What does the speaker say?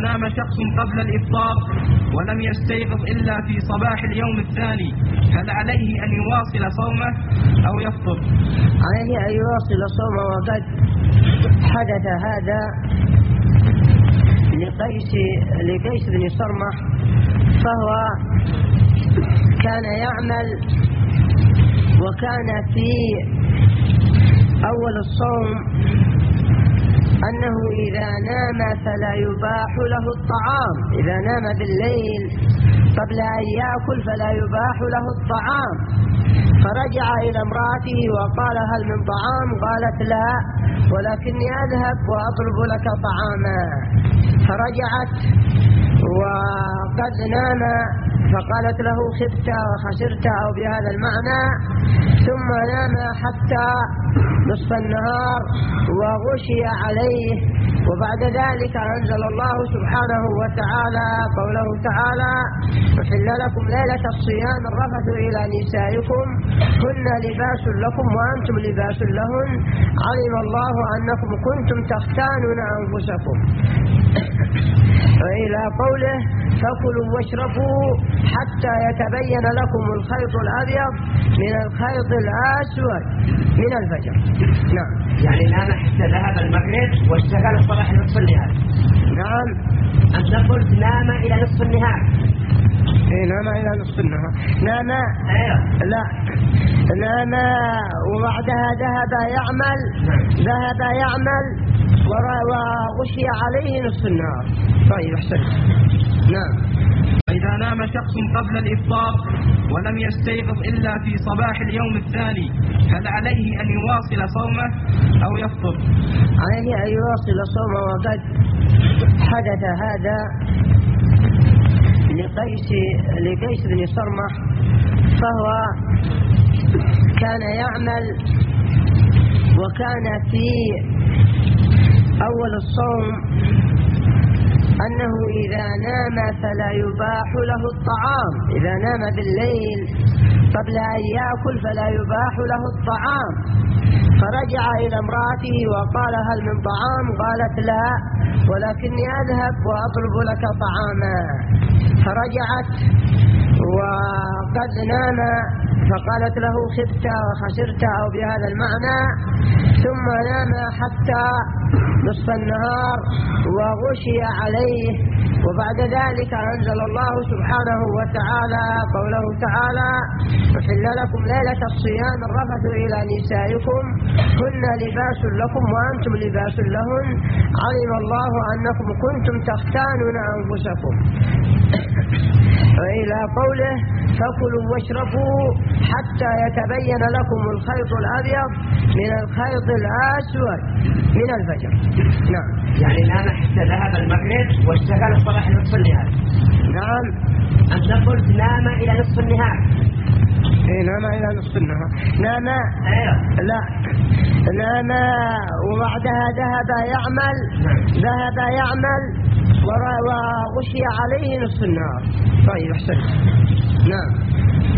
نام شخص قبل الإفطار ولم يستيقظ إلا في صباح اليوم الثاني هل عليه أن يواصل صومه أو يفطر؟ عليه أن يواصل صومه، وقد حدث هذا لقيس بن صرمح، فهو كان يعمل وكان في أول الصوم أنه إذا نام فلا يباح له الطعام، إذا نام بالليل قبل أن يأكل فلا يباح له الطعام، فرجع إلى امرأته وقال هل من طعام؟ قالت لا، ولكني أذهب وأطلب لك طعاما. فرجعت وقد نام، فقالت له خبت وخسرت أو بهذا المعنى، ثم نام حتى نصف النهار وغشي عليه، وبعد ذلك أنزل الله سبحانه وتعالى قوله تعالى أحل لكم ليلة الصيام الرفث إلى نسائكم هن لباس لكم وأنتم لباس لهن علم الله أنكم كنتم تختانون أنفسكم وإلى قوله فكلوا واشربوا حتى يتبين لكم الخيط الأبيض من الخيط الأسود من الفجر. نعم، يعني نام حتى ذهب المغرب واشتغل الصباح نصف النهار. نعم، أنت قلت نام إلى نصف النهار. نام إلى نصف النهار، نام لا، نام وبعدها ذهب يعمل وغشي عليه نصف النهار. طيب أحسن. نعم. إذا نام شخص قبل الإفطار ولم يستيقظ إلا في صباح اليوم الثاني هل عليه أن يواصل صومه أو يفطر؟ عليه أن يواصل صومه، وقد حدث هذا لقيس بن صرمح، فهو كان يعمل وكان في أول الصوم أنه إذا نام فلا يباح له الطعام، إذا نام بالليل قبل أن يأكل فلا يباح له الطعام، فرجع إلى امرأته وقال هل من طعام؟ قالت لا، ولكني أذهب وأطلب لك طعاما. فرجعت وقد نام، فقالت له خبت وخسرت أو بهذا المعنى، ثم نام حتى نصف النهار وغشي عليه، وبعد ذلك أنزل الله سبحانه وتعالى قوله تعالى أحل لكم ليلة الصيام الرفث إلى نسائكم هن لباس لكم وأنتم لباس لهن علم الله أنكم كنتم تختانون أنفسكم وإلى قوله فكلوا واشربوا حتى يتبين لكم الخيط الأبيض من الخيط الأسود من الفجر. نعم، يعني نام حتى ذهب المغرب واشتغل الصباح نصف النهار. نعم، أنت قلت نام إلى نصف النهار. نام إلى نصف النهار، نام لا، نام وبعدها ذهب يعمل وغشي عليه نصف النهار. طيب أحسن. نعم.